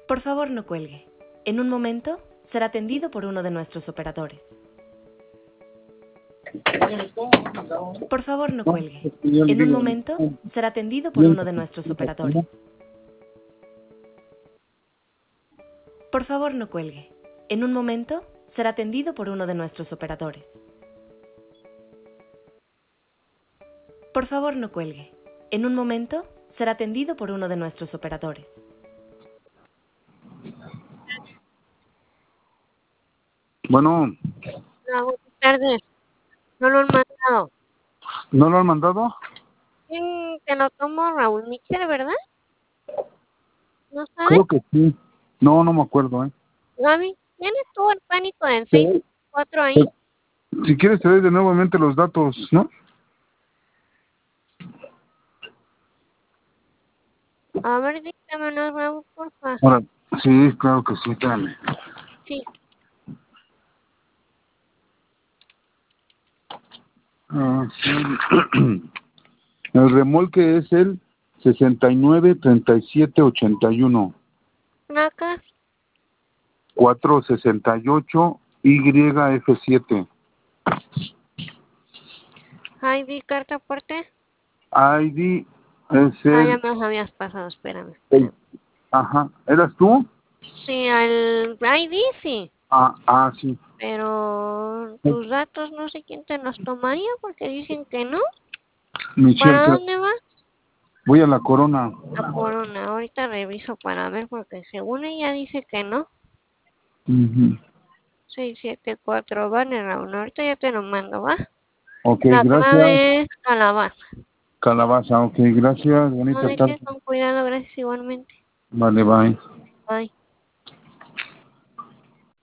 Por favor, no cuelgue. En un momento será atendido por uno de nuestros operadores. Por favor, no cuelgue. En un momento será atendido por uno de nuestros operadores. Por favor, no cuelgue. En un momento será atendido por uno de nuestros operadores. Por favor, no cuelgue. En un momento será atendido por uno de nuestros operadores. Bueno, Hola, buenas tardes. No lo han mandado. ¿no lo han mandado? Te lo tomo Raúl Mixer, ¿verdad? ¿No sabes? Creo que sí. No me acuerdo, ¿eh? Gaby, ¿tienes tú el pánico del Sí. 604 ahí? Si quieres te doy de nuevamente los datos, ¿no? A ver, díctamelos, Raúl, porfa. Ahora, sí, claro que sí, espérame. Sí. Sí. El remolque es el 693781. Placa, 468 YF7. ID, carta, aporte. ID es Ya el... me los habías pasado, espérame. Ajá, ¿eras tú? Sí, el ID sí. Sí. Pero tus datos no sé quién te los tomaría porque dicen que no. Michelle, ¿Para dónde vas? voy a la Corona. A Corona. Ahorita reviso para ver porque según ella dice que no. Ujú. 674 banner, Raúl. Ahorita ya te lo mando, ¿va? Ok, La gracias. clave es calabaza. Calabaza, ok, gracias. No Bonita dejes tarde. con cuidado, gracias igualmente. Vale, bye. Bye.